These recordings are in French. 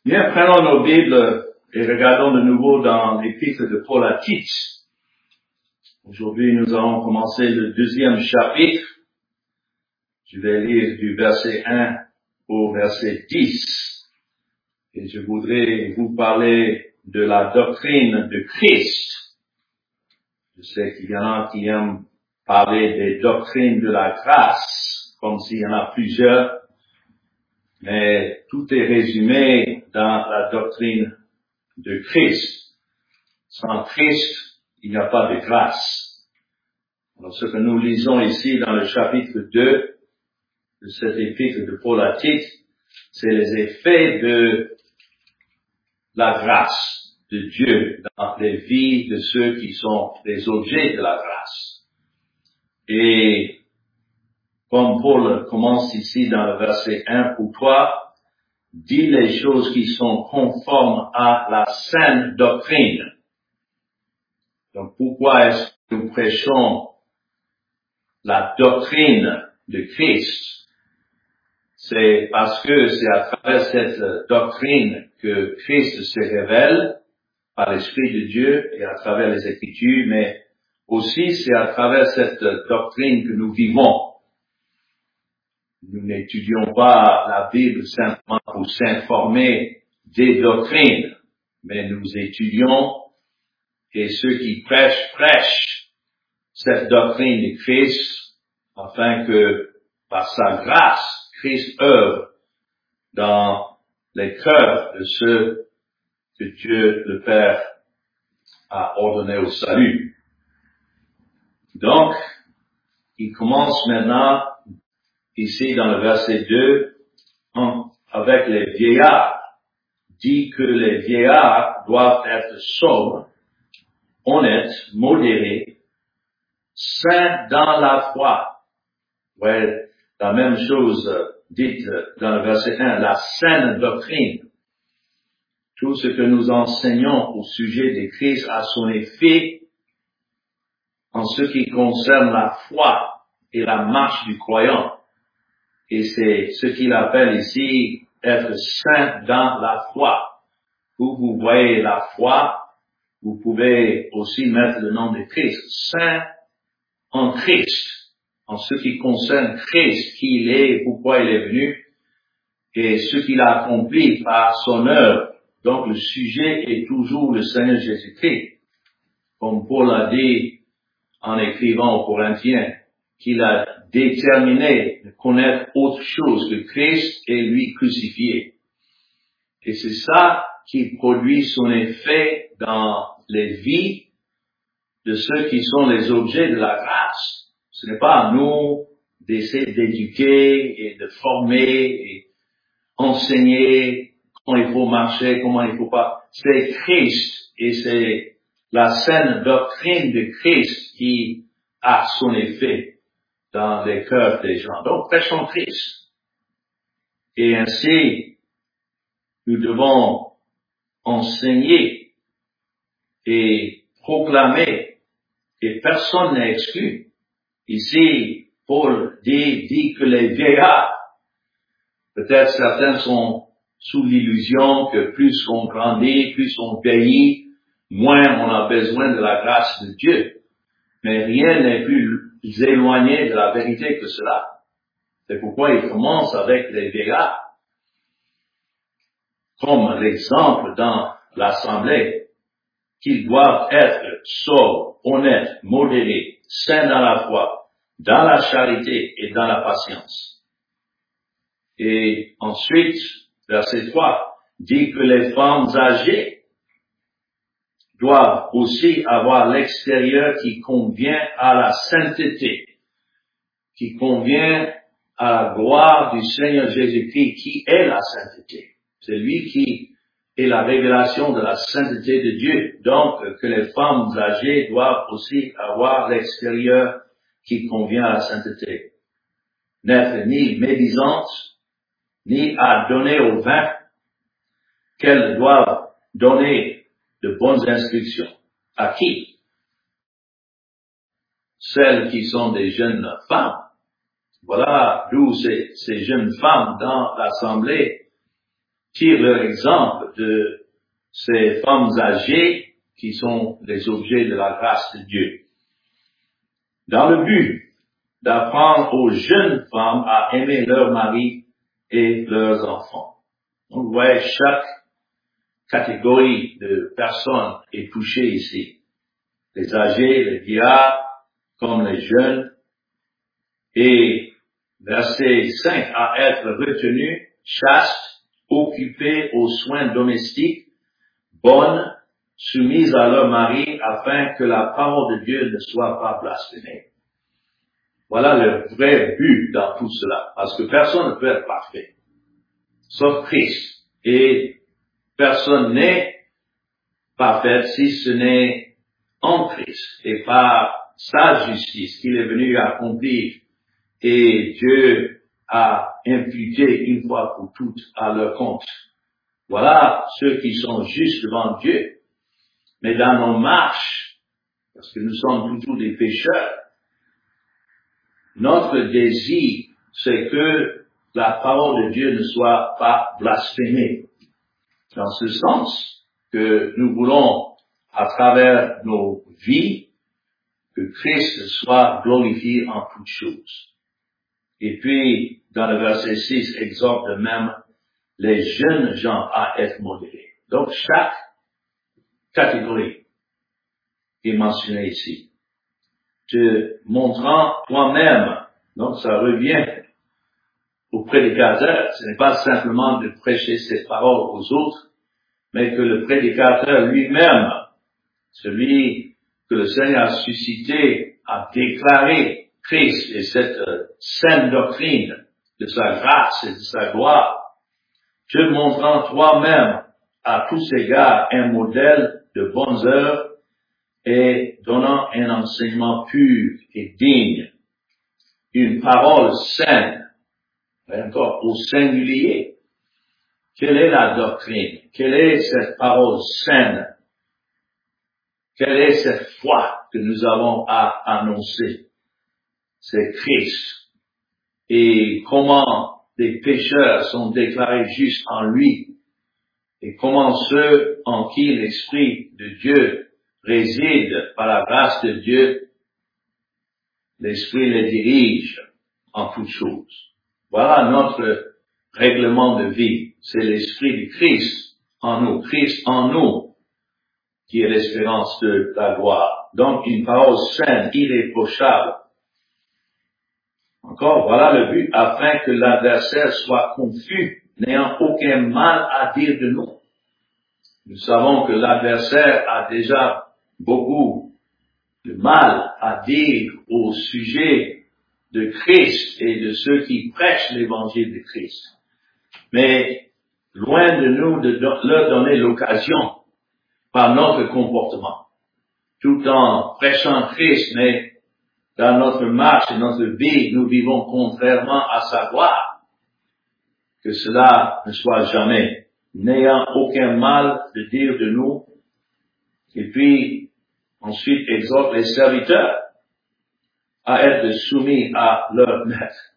Bien, prenons nos Bibles et regardons de nouveau dans l'épître de Paul à Tite. Aujourd'hui, nous allons commencer le 2e chapitre. Je vais lire du verset 1 au verset 10. Et je voudrais vous parler de la doctrine de Christ. Je sais qu'il y en a qui aiment parler des doctrines de la grâce, comme s'il y en a plusieurs. Mais tout est résumé dans la doctrine de Christ. Sans Christ, il n'y a pas de grâce. Alors, ce que nous lisons ici dans le chapitre 2 de cet épître de Paul à Tite, c'est les effets de la grâce de Dieu dans les vies de ceux qui sont les objets de la grâce. Et comme Paul commence ici dans le verset 1, pour toi, dis les choses qui sont conformes à la saine doctrine. Donc, pourquoi est-ce que nous prêchons la doctrine de Christ? C'est parce que c'est à travers cette doctrine que Christ se révèle par l'Esprit de Dieu et à travers les Écritures, mais aussi c'est à travers cette doctrine que nous vivons. Nous n'étudions pas la Bible simplement pour s'informer des doctrines, mais nous étudions et ceux qui prêchent cette doctrine de Christ afin que par sa grâce, Christ œuvre dans les cœurs de ceux que Dieu le Père a ordonné au salut. Donc, il commence maintenant ici dans le verset 2, avec les vieillards, dit que les vieillards doivent être sobres, honnêtes, modérés, saints dans la foi. Ouais, la même chose dite dans le verset 1, la saine doctrine. Tout ce que nous enseignons au sujet de Christ a son effet en ce qui concerne la foi et la marche du croyant. Et c'est ce qu'il appelle ici être saint dans la foi. Où vous voyez la foi, vous pouvez aussi mettre le nom de Christ. Saint en Christ, en ce qui concerne Christ, qui il est, pourquoi il est venu, et ce qu'il a accompli par son œuvre. Donc le sujet est toujours le Seigneur Jésus-Christ. Comme Paul a dit en écrivant aux Corinthiens, qu'il a déterminé de connaître autre chose que Christ et lui crucifié. Et c'est ça qui produit son effet dans les vies de ceux qui sont les objets de la grâce. Ce n'est pas à nous d'essayer d'éduquer et de former et enseigner comment il faut marcher, comment il faut pas. C'est Christ et c'est la saine doctrine de Christ qui a son effet dans les cœurs des gens. Donc, prêchons Christ. Et ainsi, nous devons enseigner et proclamer, et personne n'est exclu. Ici, Paul dit que les vieillards, peut-être certains sont sous l'illusion que plus on grandit, plus on vieillit, moins on a besoin de la grâce de Dieu. Mais rien n'est plus éloigné de la vérité que cela. C'est pourquoi il commence avec les vieillards. Comme l'exemple dans l'assemblée, qu'ils doivent être sobres, honnêtes, modérés, saints dans la foi, dans la charité et dans la patience. Et ensuite, verset 3, dit que les femmes âgées doivent aussi avoir l'extérieur qui convient à la sainteté, qui convient à la gloire du Seigneur Jésus-Christ, qui est la sainteté. C'est lui qui est la révélation de la sainteté de Dieu. Donc, que les femmes âgées doivent aussi avoir l'extérieur qui convient à la sainteté. N'être ni médisantes, ni à donner au vin, qu'elles doivent donner de bonnes instructions. À qui? Celles qui sont des jeunes femmes. Voilà d'où ces jeunes femmes dans l'assemblée tirent leur exemple de ces femmes âgées qui sont les objets de la grâce de Dieu, dans le but d'apprendre aux jeunes femmes à aimer leur mari et leurs enfants. Donc, vous voyez, chaque catégorie de personnes est touchée ici. Les âgés, les vieillards, comme les jeunes. Et verset 5, à être retenus, chastes, occupés aux soins domestiques, bonnes, soumises à leur mari, afin que la parole de Dieu ne soit pas blasphémée. Voilà le vrai but dans tout cela, parce que personne ne peut être parfait, sauf Christ. Et personne n'est parfait si ce n'est en Christ et par sa justice qu'il est venu accomplir et Dieu a imputé une fois pour toutes à leur compte. Voilà ceux qui sont justes devant Dieu. Mais dans nos marches, parce que nous sommes toujours des pécheurs, notre désir, c'est que la parole de Dieu ne soit pas blasphémée. Dans ce sens que nous voulons, à travers nos vies, que Christ soit glorifié en toutes choses. Et puis, dans le verset 6, exhorte de même les jeunes gens à être modérés. Donc, chaque catégorie est mentionnée ici. Te montrant toi-même, donc ça revient au prédicateur, ce n'est pas simplement de prêcher cette parole aux autres, mais que le prédicateur lui-même, celui que le Seigneur a suscité, a déclaré Christ et cette sainte doctrine de sa grâce et de sa gloire, te montrant toi-même à tous égards un modèle de bonnes œuvres et donnant un enseignement pur et digne, une parole saine, et encore au singulier. Quelle est la doctrine? Quelle est cette parole saine? Quelle est cette foi que nous avons à annoncer? C'est Christ. Et comment les pécheurs sont déclarés justes en lui, et comment ceux en qui l'Esprit de Dieu réside par la grâce de Dieu, l'Esprit les dirige en toutes choses. Voilà notre règlement de vie. C'est l'Esprit de Christ en nous, qui est l'espérance de la gloire. Donc, une parole saine, irréprochable. Encore, voilà le but, afin que l'adversaire soit confus, n'ayant aucun mal à dire de nous. Nous savons que l'adversaire a déjà beaucoup de mal à dire au sujet de Christ et de ceux qui prêchent l'évangile de Christ. Mais, loin de nous de leur donner l'occasion par notre comportement, tout en prêchant Christ, mais dans notre marche et notre vie, nous vivons contrairement à sa gloire, que cela ne soit jamais, n'ayant aucun mal de dire de nous, et puis ensuite exhorte les serviteurs à être soumis à leur maître.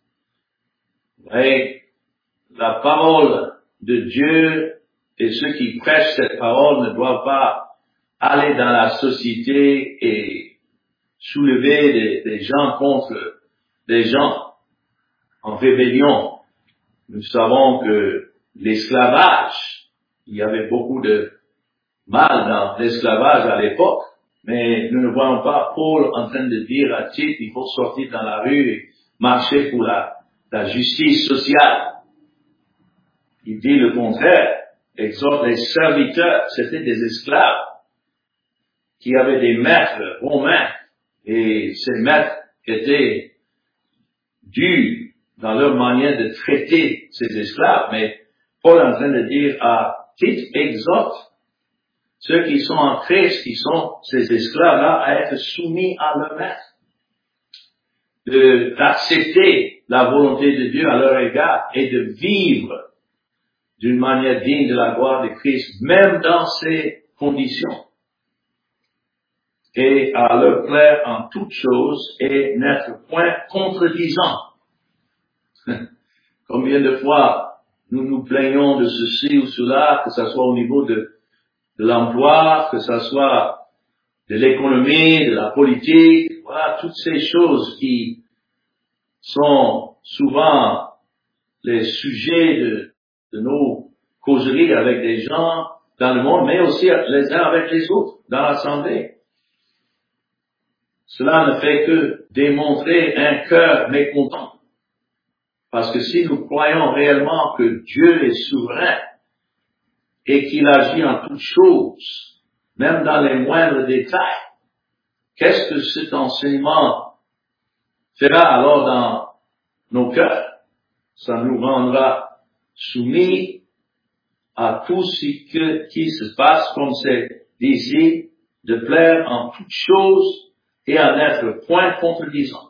Et la parole de Dieu et ceux qui prêchent cette parole ne doivent pas aller dans la société et soulever des gens contre des gens en rébellion. Nous savons que l'esclavage, il y avait beaucoup de mal dans l'esclavage à l'époque, mais nous ne voyons pas Paul en train de dire à Tite, il faut sortir dans la rue et marcher pour la justice sociale. Il dit le contraire, exhorte les serviteurs, c'était des esclaves qui avaient des maîtres romains, et ces maîtres étaient durs dans leur manière de traiter ces esclaves, mais Paul est en train de dire à Tite, exhorte ceux qui sont en Christ, qui sont ces esclaves-là, à être soumis à leur maître, d'accepter la volonté de Dieu à leur égard et de vivre d'une manière digne de la gloire de Christ, même dans ces conditions, et à leur plaire en toutes choses et n'être point contredisant. Combien de fois nous nous plaignons de ceci ou cela, que ce soit au niveau de l'emploi, que ce soit de l'économie, de la politique, voilà, toutes ces choses qui sont souvent les sujets de nos causeries avec des gens dans le monde, mais aussi les uns avec les autres, dans l'assemblée. Cela ne fait que démontrer un cœur mécontent. Parce que si nous croyons réellement que Dieu est souverain et qu'il agit en toutes choses, même dans les moindres détails, qu'est-ce que cet enseignement fera alors dans nos cœurs? Ça nous rendra soumis à tout ce qui se passe, comme c'est dit ici, de plaire en toutes choses et à n'être point contredisant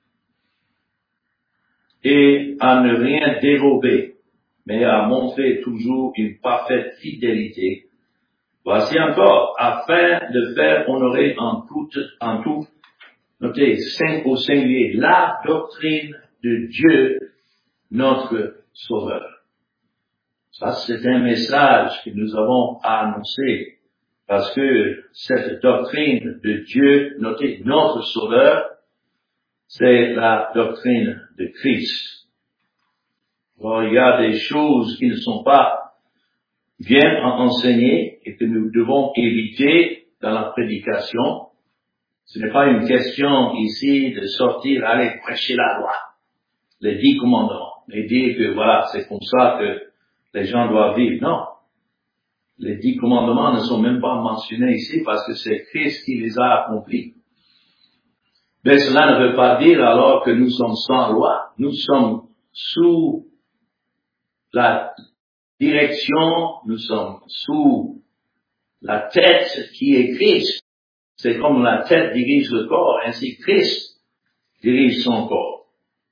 et à ne rien dérober, mais à montrer toujours une parfaite fidélité. Voici encore, afin de faire honorer en tout, notez, au singulier, la doctrine de Dieu, notre Sauveur. Ça, c'est un message que nous avons à annoncer, parce que cette doctrine de Dieu, notez, notre Sauveur, c'est la doctrine de Christ. Alors, il y a des choses qui ne sont pas bien enseignées et que nous devons éviter dans la prédication. Ce n'est pas une question ici de sortir, aller prêcher la loi, les 10 commandements, et dire que voilà, c'est comme ça que les gens doivent vivre. Non. Les 10 commandements ne sont même pas mentionnés ici parce que c'est Christ qui les a accomplis. Mais cela ne veut pas dire alors que nous sommes sans loi. Nous sommes sous la direction, nous sommes sous la tête qui est Christ. C'est comme la tête dirige le corps, ainsi Christ dirige son corps.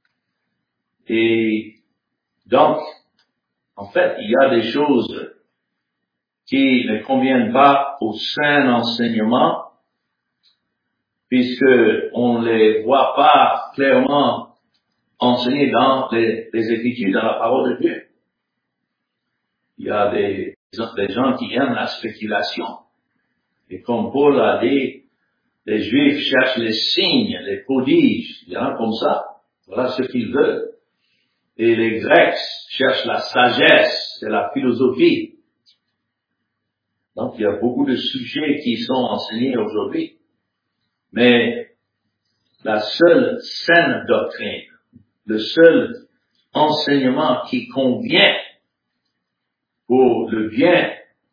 Et donc, en fait, il y a des choses qui ne conviennent pas au saint enseignement, puisque on ne les voit pas clairement enseignées dans les Écritures, dans la parole de Dieu. Il y a des gens qui aiment la spéculation. Et comme Paul a dit, les Juifs cherchent les signes, les prodiges. Il y en a comme ça. Voilà ce qu'ils veulent. Et les Grecs cherchent la sagesse, c'est la philosophie. Donc, il y a beaucoup de sujets qui sont enseignés aujourd'hui. Mais la seule saine doctrine, le seul enseignement qui convient pour le bien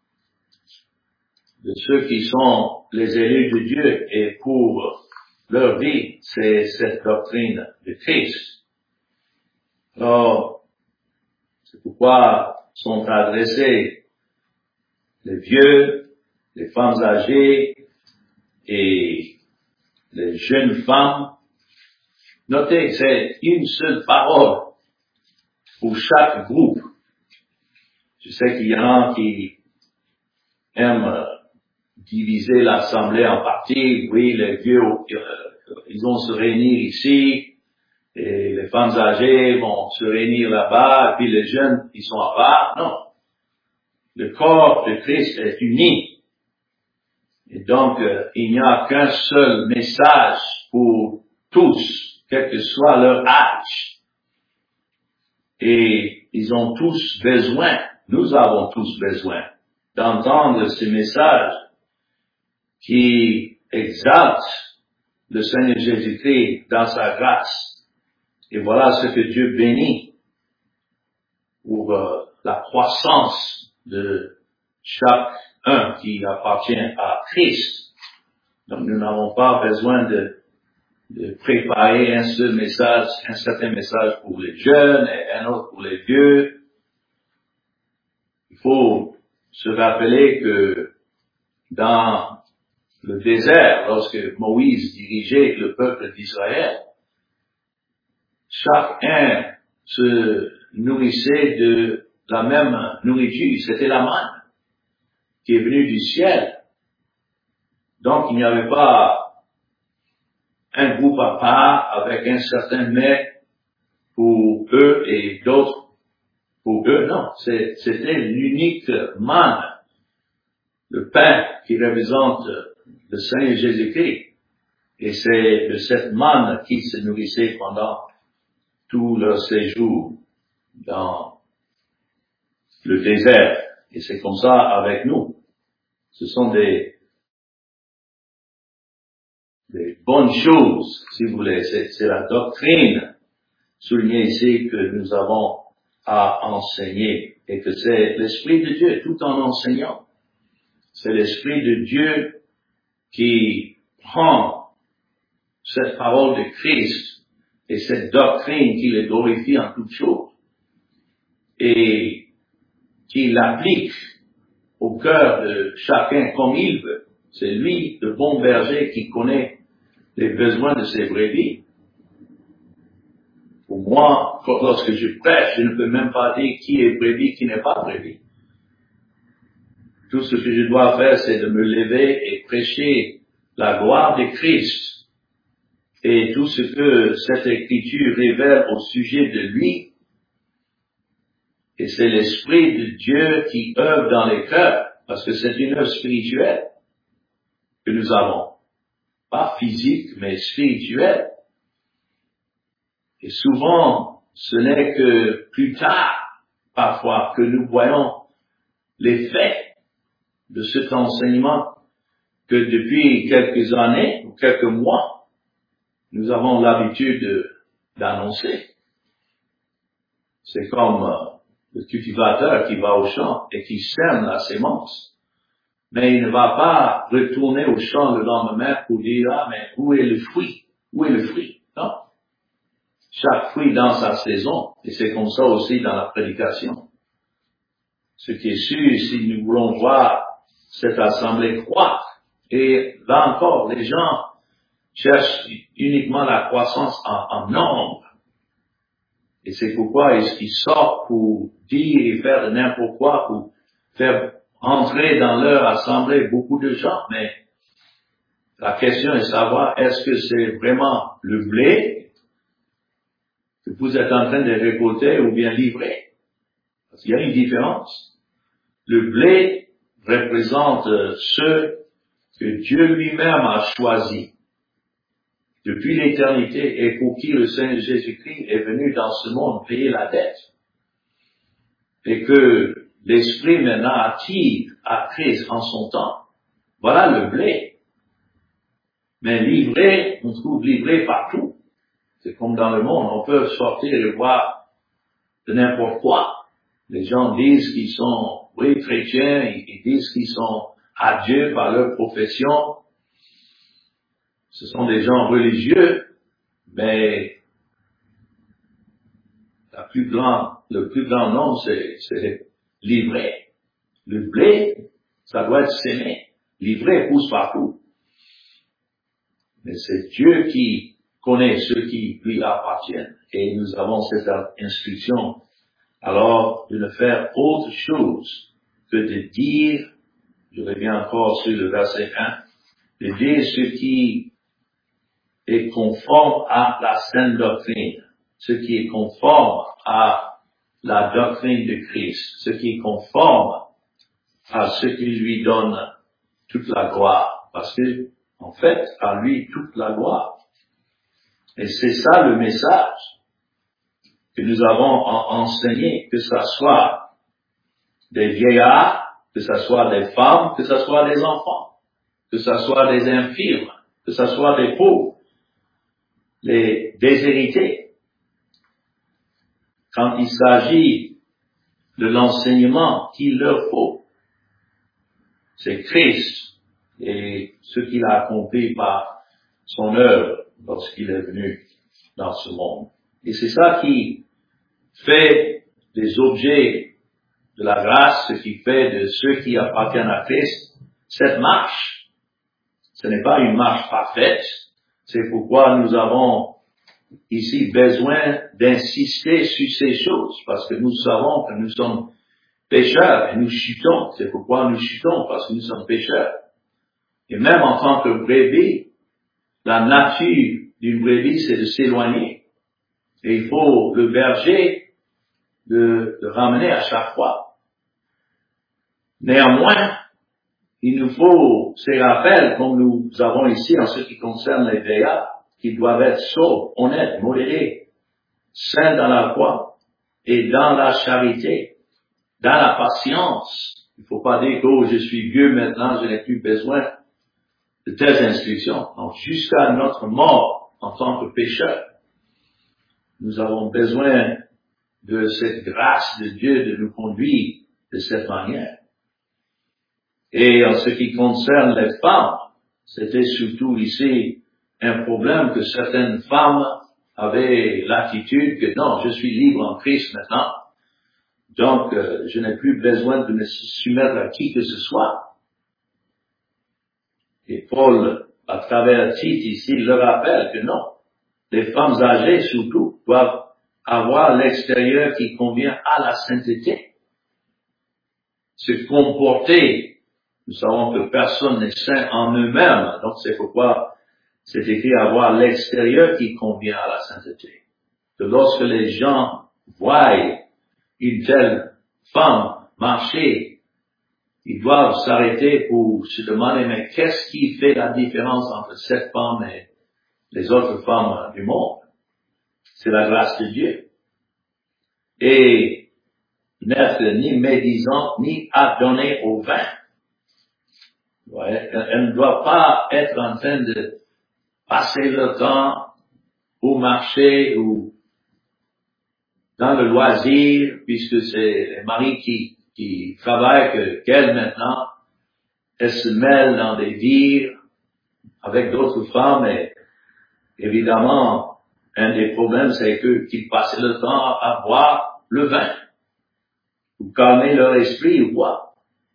de ceux qui sont les élus de Dieu et pour leur vie, c'est cette doctrine de Christ. Alors, c'est pourquoi sont adressés les vieux, les femmes âgées et les jeunes femmes. Notez, c'est une seule parole pour chaque groupe. Je sais qu'il y en a qui aiment diviser l'assemblée en parties. Oui, les vieux, ils vont se réunir ici, et les femmes âgées vont se réunir là-bas, et puis les jeunes, ils sont à part. Non. Le corps de Christ est uni. Et donc, il n'y a qu'un seul message pour tous, quel que soit leur âge. Et ils ont tous besoin, nous avons tous besoin d'entendre ce message qui exalte le Seigneur Jésus-Christ dans sa grâce. Et voilà ce que Dieu bénit pour la croissance de chacun qui appartient à Christ. Donc nous n'avons pas besoin de préparer un seul message, un certain message pour les jeunes et un autre pour les vieux. Il faut se rappeler que dans le désert, lorsque Moïse dirigeait le peuple d'Israël, chacun se nourrissait de la même nourriture. C'était la manne qui est venue du ciel. Donc il n'y avait pas un groupe à part avec un certain mets pour eux et d'autres Pour eux, non. C'était l'unique manne, le pain qui représente le Seigneur Jésus-Christ. Et c'est de cette manne qu'ils se nourrissaient pendant tout leur séjour dans le désert. Et c'est comme ça avec nous. Ce sont des bonnes choses, si vous voulez. C'est la doctrine soulignée ici que nous avons à enseigner. Et que c'est l'Esprit de Dieu, tout en enseignant. C'est l'Esprit de Dieu qui prend cette parole de Christ et cette doctrine qui le glorifie en toutes choses et qui l'applique au cœur de chacun comme il veut. C'est lui, le bon berger, qui connaît les besoins de ses brebis. Pour moi, lorsque je prêche, je ne peux même pas dire qui est brebis, qui n'est pas brebis. Tout ce que je dois faire, c'est de me lever et prêcher la gloire de Christ et tout ce que cette écriture révèle au sujet de lui. Et c'est l'Esprit de Dieu qui œuvre dans les cœurs, parce que c'est une œuvre spirituelle que nous avons. Pas physique, mais spirituelle. Et souvent, ce n'est que plus tard, parfois, que nous voyons l'effet de cet enseignement que depuis quelques années ou quelques mois, nous avons l'habitude d'annoncer. C'est comme le cultivateur qui va au champ et qui sème la sémence. Mais il ne va pas retourner au champ le lendemain pour dire, ah, mais où est le fruit? Où est le fruit? Non. Chaque fruit dans sa saison. Et c'est comme ça aussi dans la prédication. Ce qui est sûr, si nous voulons voir cette assemblée croître, et là encore, les gens cherchent uniquement la croissance en nombre. Et c'est pourquoi ils sortent pour dire et faire de n'importe quoi, pour faire entrer dans leur assemblée beaucoup de gens. Mais la question est de savoir, est-ce que c'est vraiment le blé que vous êtes en train de récolter ou bien livrer? Parce qu'il y a une différence. Le blé représente ceux que Dieu lui-même a choisis depuis l'éternité et pour qui le Seigneur Jésus-Christ est venu dans ce monde payer la dette. Et que l'Esprit maintenant attire à Christ en son temps. Voilà le blé. Mais livré, on trouve livré partout. C'est comme dans le monde, on peut sortir et voir de n'importe quoi. Les gens disent qu'ils sont, oui, chrétiens, ils disent qu'ils sont à Dieu par leur profession. Ce sont des gens religieux, mais le plus grand nombre, c'est livré. Le blé, ça doit être sémé. Livré pousse partout. Mais c'est Dieu qui connaît ceux qui lui appartiennent. Et nous avons cette instruction, alors, de ne faire autre chose que de dire, je reviens encore sur le verset 1, de dire ce qui est conforme à la saine doctrine, ce qui est conforme à la doctrine de Christ, ce qui est conforme à ce qui lui donne toute la gloire, parce que, en fait, à lui toute la gloire. Et c'est ça le message que nous avons enseigné, que ce soit des vieillards, que ce soit des femmes, que ce soit des enfants, que ce soit des infirmes, que ce soit des pauvres, les déshérités. Quand il s'agit de l'enseignement qu'il leur faut, c'est Christ et ce qu'il a accompli par son œuvre lorsqu'il est venu dans ce monde. Et c'est ça qui fait des objets de la grâce, ce qui fait de ceux qui appartiennent à Christ cette marche. Ce n'est pas une marche parfaite. C'est pourquoi nous avons ici besoin d'insister sur ces choses, parce que nous savons que nous sommes pécheurs et nous chutons. C'est pourquoi nous chutons, parce que nous sommes pécheurs. Et même en tant que brebis, la nature d'une brebis, c'est de s'éloigner. Et il faut le berger de ramener à chaque fois. Néanmoins, il nous faut ces rappels, comme nous avons ici en ce qui concerne les veillards, qui doivent être sobres, honnêtes, modérés, saints dans la foi et dans la charité, dans la patience. Il ne faut pas dire que oh, je suis vieux maintenant, je n'ai plus besoin de telles instructions. Donc, jusqu'à notre mort en tant que pécheurs, nous avons besoin de cette grâce de Dieu de nous conduire de cette manière. Et en ce qui concerne les femmes, c'était surtout ici un problème que certaines femmes avaient l'attitude que non, je suis libre en Christ maintenant, donc je n'ai plus besoin de me soumettre à qui que ce soit. Et Paul, à travers Tite ici, le rappelle que non, les femmes âgées surtout doivent avoir l'extérieur qui convient à la sainteté. Se comporter, nous savons que personne n'est saint en eux-mêmes, donc c'est pourquoi c'est écrit avoir l'extérieur qui convient à la sainteté. Que lorsque les gens voient une telle femme marcher, ils doivent s'arrêter pour se demander, mais qu'est-ce qui fait la différence entre cette femme et les autres femmes du monde? C'est la grâce de Dieu. Et n'être ni médisante, ni adonnée au vin. Ouais, elle ne doit pas être en train de passer le temps au marché ou dans le loisir, puisque c'est les maris qui travaillent qu'elle maintenant, elle se mêle dans des vires avec d'autres femmes et évidemment, un des problèmes, c'est qu'ils passent le temps à boire le vin ou calmer leur esprit ou quoi.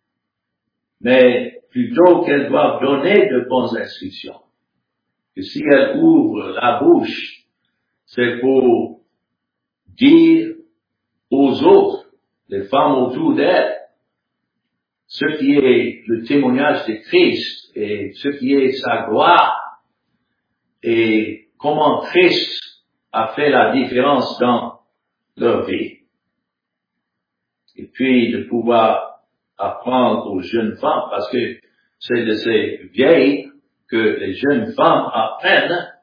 Mais plutôt qu'elles doivent donner de bonnes instructions. Que si elles ouvrent la bouche, c'est pour dire aux autres, les femmes autour d'elles, ce qui est le témoignage de Christ et ce qui est sa gloire et comment Christ a fait la différence dans leur vie. Et puis de pouvoir apprendre aux jeunes femmes, parce que c'est de ces vieilles que les jeunes femmes apprennent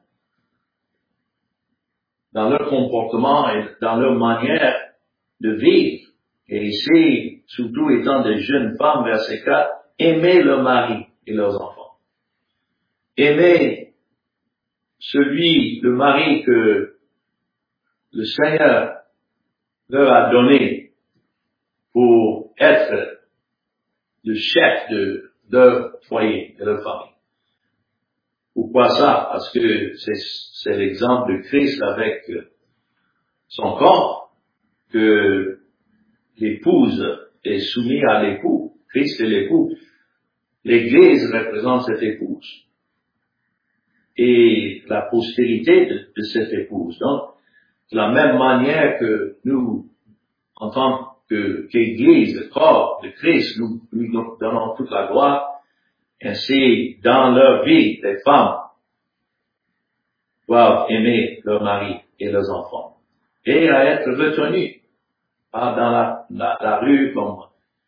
dans leur comportement et dans leur manière de vivre. Et ici, surtout étant des jeunes femmes, verset 4, aimer leur mari et leurs enfants. Aimer le mari que le Seigneur leur a donné pour être le chef de leur foyer, de leur famille. Pourquoi ça? Parce que c'est l'exemple de Christ avec son corps, que l'épouse est soumise à l'époux. Christ est l'époux. L'Église représente cette épouse. Et la postérité de cette épouse. Donc, de la même manière que nous, en tant qu'Église, le corps de Christ, nous lui donnons toute la gloire, ainsi, dans leur vie, les femmes doivent aimer leur mari et leurs enfants. Et à être retenues, pas dans la rue comme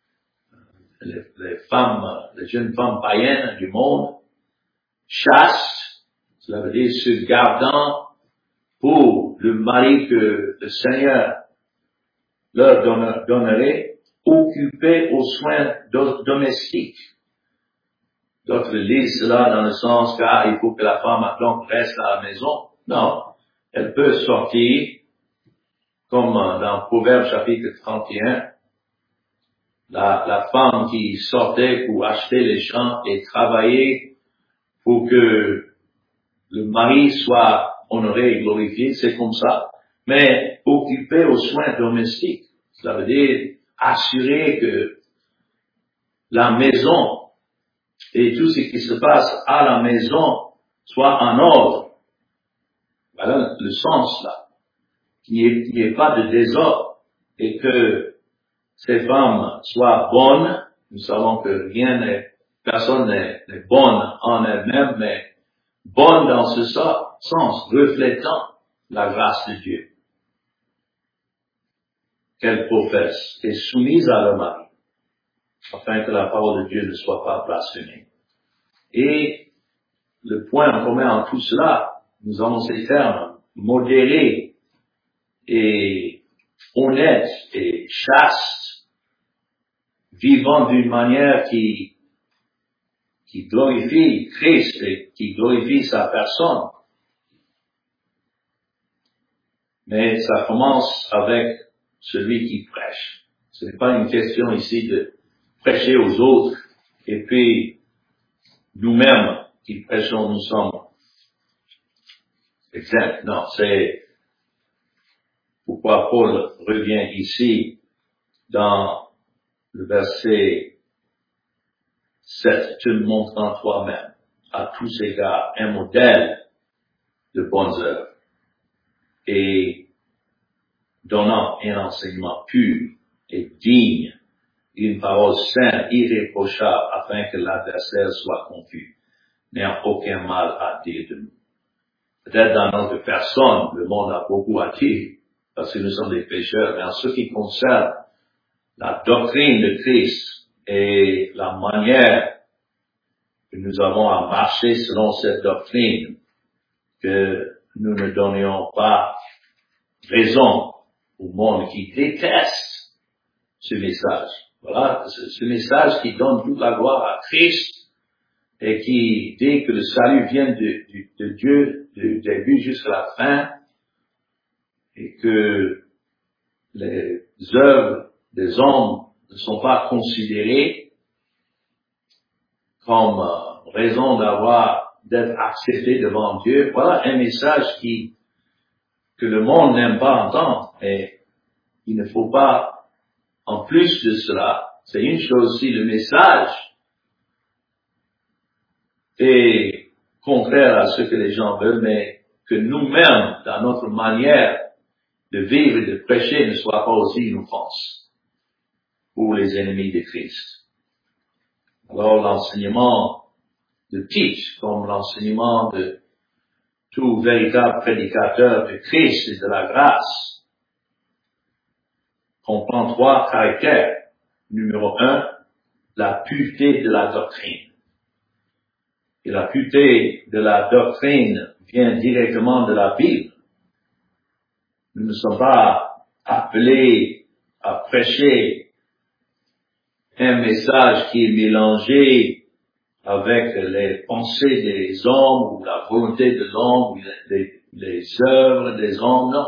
les jeunes femmes païennes du monde, chastes, cela veut dire se gardant pour le mari que le Seigneur leur donnerait, occupés aux soins domestiques. D'autres lisent cela dans le sens qu'il faut que la femme donc reste à la maison. Non, elle peut sortir, comme dans Proverbe chapitre 31, la femme qui sortait pour acheter les champs et travailler pour que le mari soit honoré et glorifié, c'est comme ça. Mais occupé aux soins domestiques, cela veut dire assurer que la maison et tout ce qui se passe à la maison soit en ordre. Voilà le sens là. Qu'il n'y ait pas de désordre et que ces femmes soient bonnes. Nous savons que personne n'est bonne en elle-même, mais bonne dans ce sens, reflétant la grâce de Dieu. qu'elles professent et soumises à leur mari, afin que la parole de Dieu ne soit pas blasphémée. Et le point commun en tout cela, nous avons ces termes, modérés et honnêtes et chastes, vivant d'une manière qui glorifie Christ et qui glorifie sa personne. Mais ça commence avec celui qui prêche. Ce n'est pas une question ici de prêcher aux autres et puis nous-mêmes qui prêchons, nous sommes exempts. Non, c'est pourquoi Paul revient ici dans le verset 7, te montrant toi-même à tous égards un modèle de bonnes œuvres et donnant un enseignement pur et digne, une parole sainte, irréprochable, afin que l'adversaire soit confus, n'ayant aucun mal à dire de nous. Peut-être dans notre personne, le monde a beaucoup à dire, parce que nous sommes des pécheurs, mais en ce qui concerne la doctrine de Christ et la manière que nous avons à marcher selon cette doctrine, que nous ne donnions pas raison au monde qui déteste ce message. Voilà, ce message qui donne toute la gloire à Christ et qui dit que le salut vient de Dieu du début jusqu'à la fin et que les œuvres des hommes ne sont pas considérées comme raison d'être accepté devant Dieu. Voilà un message que le monde n'aime pas entendre. Et il ne faut pas, en plus de cela, c'est une chose si le message est contraire à ce que les gens veulent, mais que nous-mêmes, dans notre manière de vivre et de prêcher, ne soit pas aussi une offense pour les ennemis de Christ. Alors l'enseignement de Tite, comme l'enseignement de tout véritable prédicateur de Christ et de la grâce, comprend 3 caractères. Numéro 1, la pureté de la doctrine. Et la pureté de la doctrine vient directement de la Bible. Nous ne sommes pas appelés à prêcher un message qui est mélangé avec les pensées des hommes ou la volonté de l'homme ou les œuvres des hommes, non.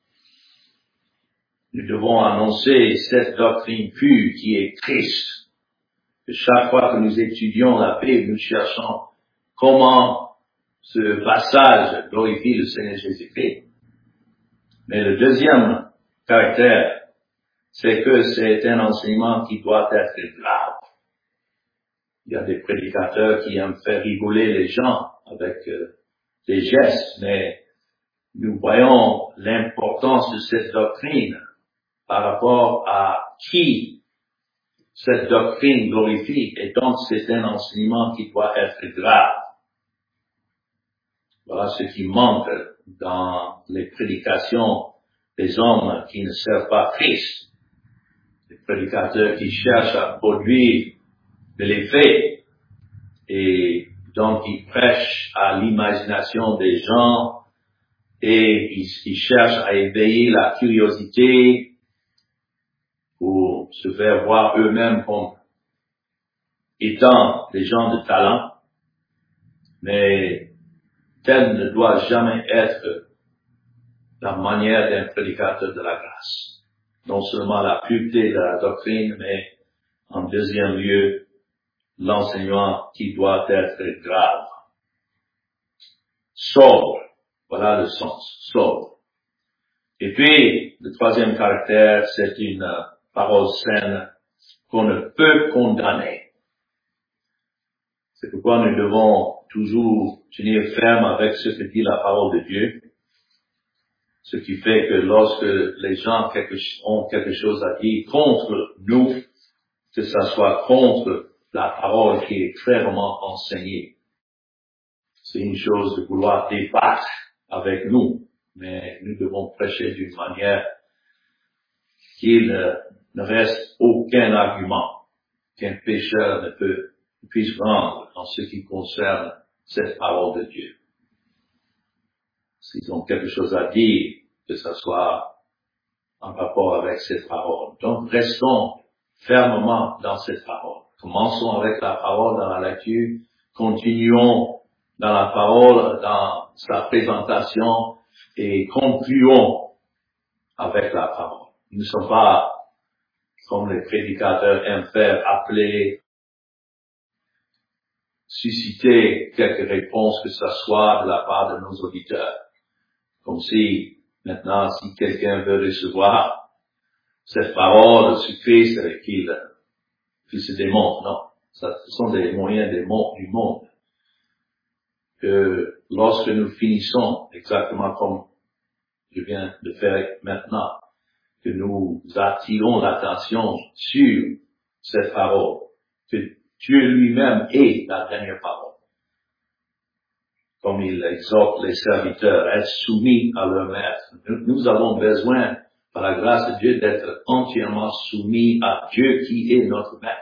Nous devons annoncer cette doctrine pure qui est Christ. Que chaque fois que nous étudions la Bible, nous cherchons comment ce passage glorifie le Seigneur Jésus-Christ. Mais le deuxième caractère, c'est que c'est un enseignement qui doit être grave. Il y a des prédicateurs qui aiment faire rigoler les gens avec des gestes, mais nous voyons l'importance de cette doctrine par rapport à qui cette doctrine glorifie, et donc c'est un enseignement qui doit être grave. Voilà ce qui manque dans les prédications des hommes qui ne servent pas Christ. Les prédicateurs qui cherchent à produire de l'effet et donc ils prêchent à l'imagination des gens et ils cherchent à éveiller la curiosité pour se faire voir eux-mêmes comme étant des gens de talent, mais tel ne doit jamais être la manière d'un prédicateur de la grâce. Non seulement la pureté de la doctrine, mais en deuxième lieu, l'enseignement qui doit être grave. Sobre. Voilà le sens. Sobre. Et puis, le troisième caractère, c'est une parole saine qu'on ne peut condamner. C'est pourquoi nous devons toujours tenir ferme avec ce que dit la parole de Dieu. Ce qui fait que lorsque les gens ont quelque chose à dire contre nous, que ça soit contre la parole qui est clairement enseignée. C'est une chose de vouloir débattre avec nous, mais nous devons prêcher d'une manière qu'il ne reste aucun argument qu'un pécheur ne puisse rendre en ce qui concerne cette parole de Dieu. S'ils ont quelque chose à dire, que ce soit en rapport avec cette parole. Donc, restons fermement dans cette parole. Commençons avec la parole dans la lecture, continuons dans la parole, dans sa présentation, et concluons avec la parole. Nous ne sommes pas, comme les prédicateurs aiment faire, appelés, susciter quelques réponses que ce soit de la part de nos auditeurs. Comme si, maintenant, si quelqu'un veut recevoir cette parole sur Christ, qu'il se démontre. Non. Ce sont des moyens du monde. Que lorsque nous finissons, exactement comme je viens de faire maintenant, que nous attirons l'attention sur cette parole, que Dieu lui-même est la dernière parole. Comme il exhorte les serviteurs à être soumis à leur maître. Nous avons besoin, par la grâce de Dieu, d'être entièrement soumis à Dieu qui est notre maître.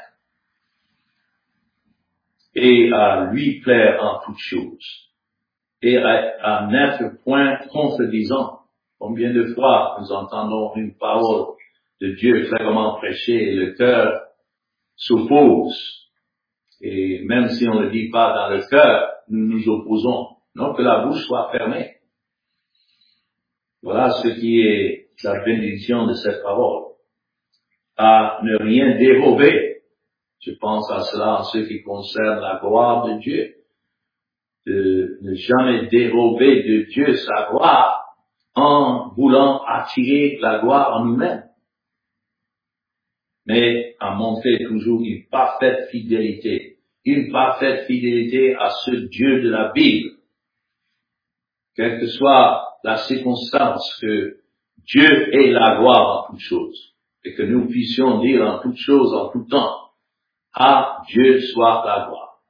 Et à lui plaire en toutes choses. Et à n'être point contredisant. Combien de fois nous entendons une parole de Dieu clairement prêchée et le cœur s'oppose. Et même si on ne le dit pas dans le cœur, nous nous opposons. Non, que la bouche soit fermée. Voilà ce qui est la bénédiction de cette parole. À ne rien dérober. Je pense à cela en ce qui concerne la gloire de Dieu. De ne jamais dérober de Dieu sa gloire en voulant attirer la gloire en nous-mêmes. Mais à montrer toujours une parfaite fidélité. Une parfaite fidélité à ce Dieu de la Bible. Quelle que soit la circonstance, que Dieu est la gloire en toutes choses. Et que nous puissions dire en toutes choses, en tout temps, à Dieu soit la gloire.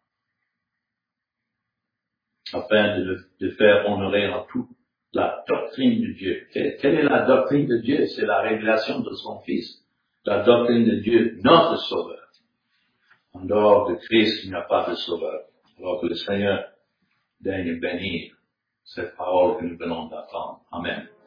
Afin de faire honorer en tout la doctrine de Dieu. Quelle est la doctrine de Dieu? C'est la révélation de son Fils. La doctrine de Dieu, notre Sauveur. En dehors de Christ, il n'y a pas de Sauveur. Alors que le Seigneur daigne bénir cette parole que nous venons d'entendre. Amen.